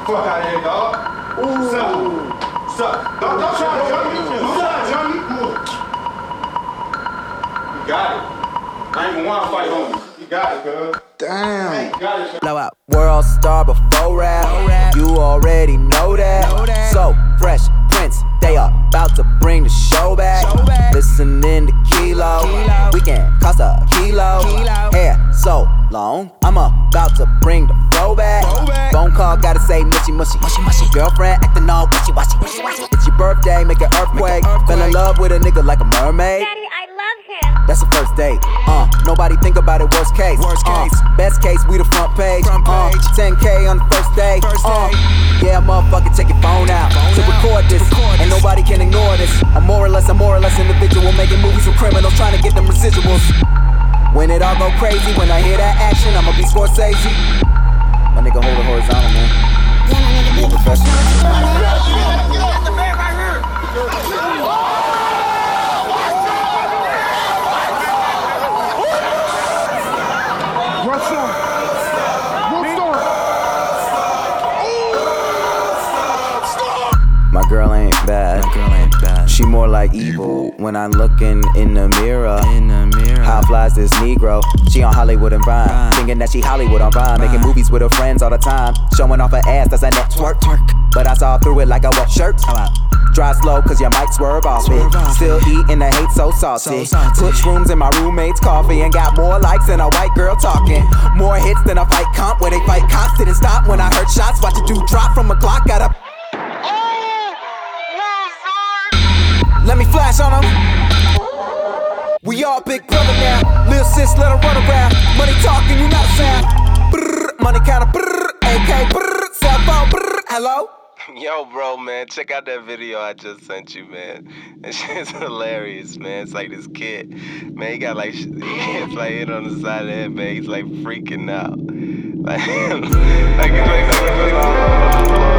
Fuck out of here, dog. Ooh. Suck. Don't try to jump me. Don't try to jump me. You got it. I ain't even want to fight homie. You got it, cuz. Damn. You got it, cuz. Blow out. World star before rap. You already know that. So fresh Prince, they are about to bring the show back. Listening to Kilo. Weekend cost a kilo. Hair so long, I'm about to bring the flow back. Phone call, gotta say mushy mushy. Girlfriend acting all wishy washy. It's your birthday, make an earthquake. Fell in love with a nigga like a mermaid. Daddy, I love him. That's the first date. Nobody think about it. Worst case. Best case, we the front page. 10K on the first day. Yeah, motherfucker, take your phone out to record this. And nobody can ignore this. I'm more or less individual, making movies with criminals, trying to get them residuals. When it all go crazy, when I hear that action, I'ma be Scorsese. My nigga hold it horizontal, man. Be a professional. My girl ain't bad. She more like evil. When I'm looking in the mirror, how flies this Negro? She on Hollywood and Vine, thinking that she Hollywood on Vine, making movies with her friends all the time, showing off her ass, that's a network. But I saw through it like a wet shirt. Drive slow cause your mic swerve off it. Still eating the hate so saucy. Put shrooms in my roommate's coffee and got more likes than a white girl talking. More hits than a fight comp where they fight cops. Didn't stop when I heard shots. Watch a dude drop from a Glock. Got a let me flash on them. We all big brother now. Lil' sis, let her run around. Money talking, you not a sound. Brrr, money counter, brrr, AK, brrr, cell phone, brrr, hello? Yo, bro, man, check out that video I just sent you, man. That shit's hilarious, man. It's like this kid, man, he got like, he gets like hit on the side of the head, man. He's like freaking out. Like, he's like